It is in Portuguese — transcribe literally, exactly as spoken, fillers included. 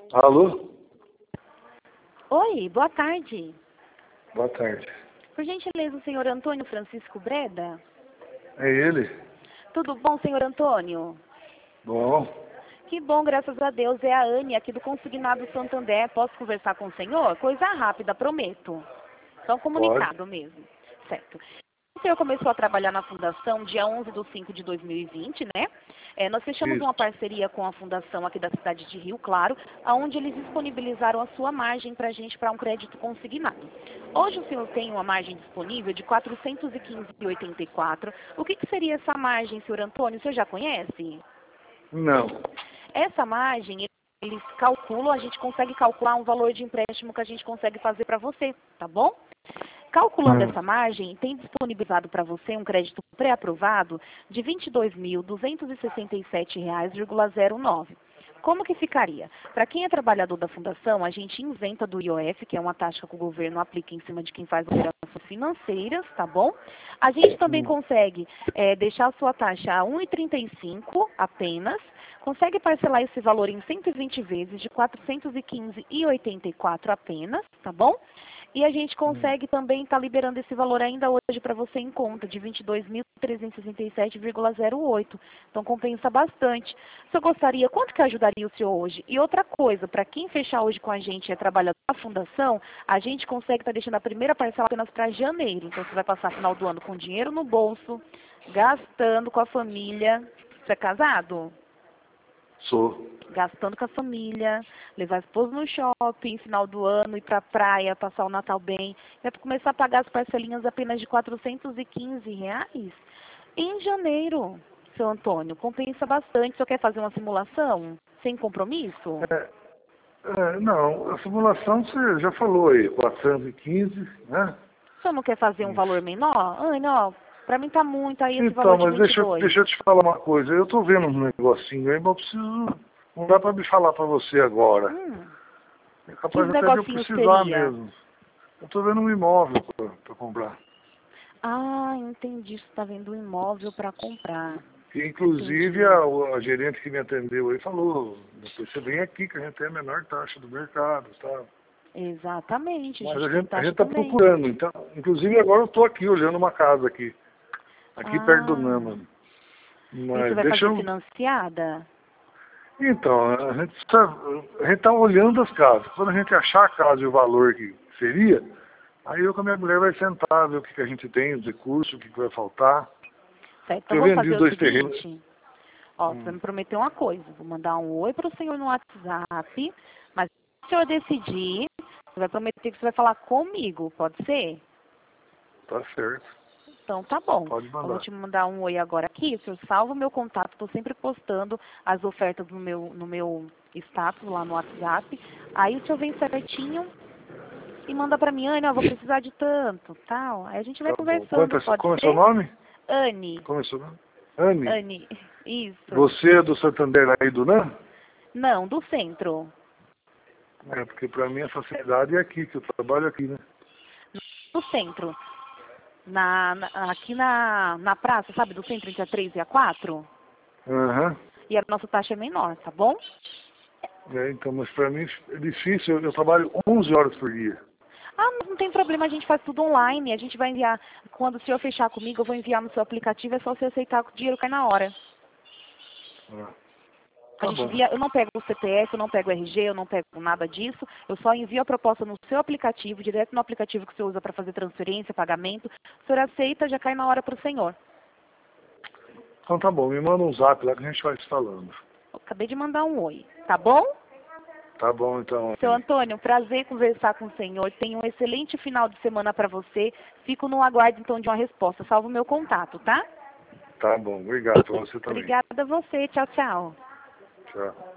Alô? Oi, boa tarde. Boa tarde. Por gentileza, o senhor Antônio Francisco Breda? É ele? Tudo bom, senhor Antônio? Bom. Que bom, graças a Deus. É a Anne, aqui do Consignado Santander. Posso conversar com o senhor? Coisa rápida, prometo. Só um comunicado mesmo. Certo. O senhor começou a trabalhar na Fundação dia onze de cinco de dois mil e vinte, né? É, nós fechamos Isso. uma parceria com a Fundação aqui da cidade de Rio Claro, onde eles disponibilizaram a sua margem para a gente para um crédito consignado. Hoje o senhor tem uma margem disponível de quatrocentos e quinze vírgula oitenta e quatro. O que, que seria essa margem, senhor Antônio? O senhor já conhece? Não. Essa margem, eles calculam, a gente consegue calcular um valor de empréstimo que a gente consegue fazer para você, tá bom? Calculando Hum. essa margem, tem disponibilizado para você um crédito pré-aprovado de vinte e dois mil duzentos e sessenta e sete reais e zero nove. Como que ficaria? Para quem é trabalhador da Fundação, a gente isenta do I O F, que é uma taxa que o governo aplica em cima de quem faz operações financeiras, tá bom? A gente também Hum. consegue é, deixar a sua taxa a um vírgula trinta e cinco apenas, consegue parcelar esse valor em cento e vinte vezes de quatrocentos e quinze vírgula oitenta e quatro apenas, tá bom? E a gente consegue também estar liberando esse valor ainda hoje para você em conta, de vinte e dois mil trezentos e sessenta e sete vírgula zero oito. Então compensa bastante. Se eu gostaria, quanto que ajudaria o senhor hoje? E outra coisa, para quem fechar hoje com a gente e é trabalhador da Fundação, a gente consegue estar deixando a primeira parcela apenas para janeiro. Então você vai passar final do ano com dinheiro no bolso, gastando com a família. Você é casado? Sou. Gastando com a família, levar a esposa no shopping, final do ano, ir pra praia, passar o Natal bem. Vai começar a pagar as parcelinhas apenas de quatrocentos e quinze reais em janeiro, seu Antônio. Compensa bastante. O senhor quer fazer uma simulação sem compromisso? É, é, não, a simulação você já falou aí, quatrocentos e quinze, né? O senhor não quer fazer um valor menor? Ana, ó, pra mim tá muito aí esse Então, valor de mas deixa, eu- vinte e dois. deixa eu te falar uma coisa. Eu tô vendo um negocinho aí, mas eu preciso... Não dá pra me falar pra você agora. Hum, É que capaz até de eu negocinho precisar seria? mesmo. Eu tô vendo um imóvel pra, pra comprar. Ah, entendi. Você está vendo um imóvel para comprar. E, inclusive, Entendi. a, a gerente que me atendeu aí falou, depois você vem aqui que a gente tem a menor taxa do mercado, tá? Exatamente, a Mas gente a tem gente a taxa gente está também. procurando, então, inclusive agora eu estou aqui olhando uma casa aqui, aqui perto do Ah, Nama. e você Mas vai deixa fazer eu... financiada? Então, a gente está a gente tá olhando as casas. Quando a gente achar a casa e o valor que seria, aí eu com a minha mulher vai sentar, ver o que, que a gente tem, os recursos, o que, que vai faltar. Certo, Porque então eu vamos vendi fazer o dois terrenos. seguinte. Ó, você vai Hum, me prometer uma coisa. Vou mandar um oi para o senhor no WhatsApp, mas se o senhor decidir, você vai prometer que você vai falar comigo, pode ser? tá certo, Então tá bom. pode Eu vou mandar. te mandar um oi agora aqui. O senhor salva o meu contato. Estou sempre postando as ofertas no meu, no meu status lá no WhatsApp. Aí o senhor vem certinho e manda pra mim, Anne, ó, vou precisar de tanto, tal. Aí a gente vai Tá bom. Quanto conversando, é, pode como é seu ser? nome? Anne, Como é seu nome? Anne. Anne, isso. Você é do Santander aí do Nam? Não, do centro. É, porque pra mim a facilidade é aqui, que eu trabalho aqui, né? Do centro. Na, na- aqui na, na praça, sabe, do centro entre a três e a quatro. Aham. E a nossa taxa é menor, tá bom? É, então, mas pra mim é difícil, eu, eu trabalho onze horas por dia. Ah, não tem problema, a gente faz tudo online. A gente vai enviar, quando o senhor fechar comigo, eu vou enviar no seu aplicativo, é só você aceitar que o dinheiro cai na hora. Ah, A tá gente bom, envia, eu não pego o C P F, eu não pego o R G, eu não pego nada disso. Eu só envio a proposta no seu aplicativo, direto no aplicativo que você usa para fazer transferência, pagamento. O senhor aceita, já cai na hora para o senhor. então tá bom, me manda um zap lá que a gente vai se falando. Eu acabei de mandar um oi, tá bom? Tá bom, então, Seu Anne. Antônio, prazer conversar com o senhor. Tenha um excelente final de semana para você. Fico no aguardo, então, de uma resposta. Salvo o meu contato, tá? Tá bom, obrigado pra você também. Obrigada a você. Tchau, tchau. Tchau.